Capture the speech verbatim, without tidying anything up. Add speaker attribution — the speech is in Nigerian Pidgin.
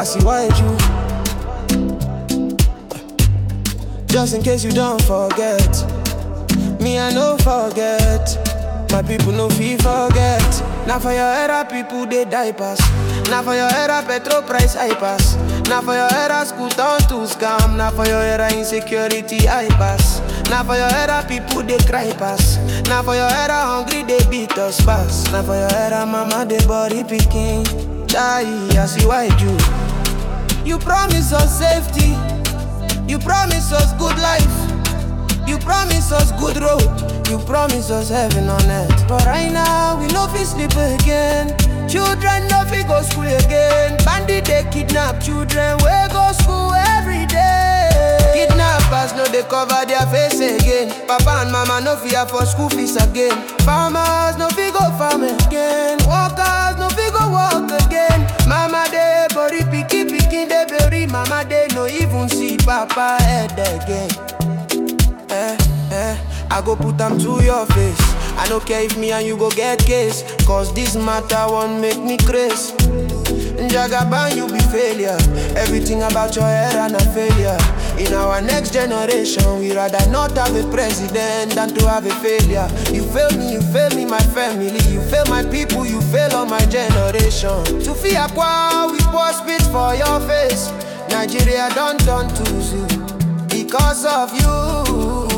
Speaker 1: see why you. Just in case you don't forget, me I no forget. My people no feel forget. Now for your era people they die pass. Now for your era petrol price high pass. Now for your era school turn to scam. Now for your era insecurity high pass. Now for your era people they cry pass. Now for your era hungry they beat us pass. Now for your era mama they body picking. Die I see why you. You promise us safety. You promise us good life. You promise us good road. You promise us heaven on earth. But right now we no fit sleep again. Children no fit go school again. Bandit they kidnap children. We go school every day. Kidnappers no they cover their face again. Papa and mama no fear for school fees again. Farmers no fit go farm again. Workers no fit go work again. Mama they body picky picky they bury. Mama they no even see papa head again. Eh, eh, I go put them to your face. I don't care if me and you go get case. Cause this matter won't make me crazy. Jagaban you be failure. Everything about your era and a failure. In our next generation we rather not have a president than to have a failure. You fail me, you fail me, my family. You fail my people, you fail on my generation. To fear kwa we pour spit for your face. Nigeria don't turn to zoo because of you.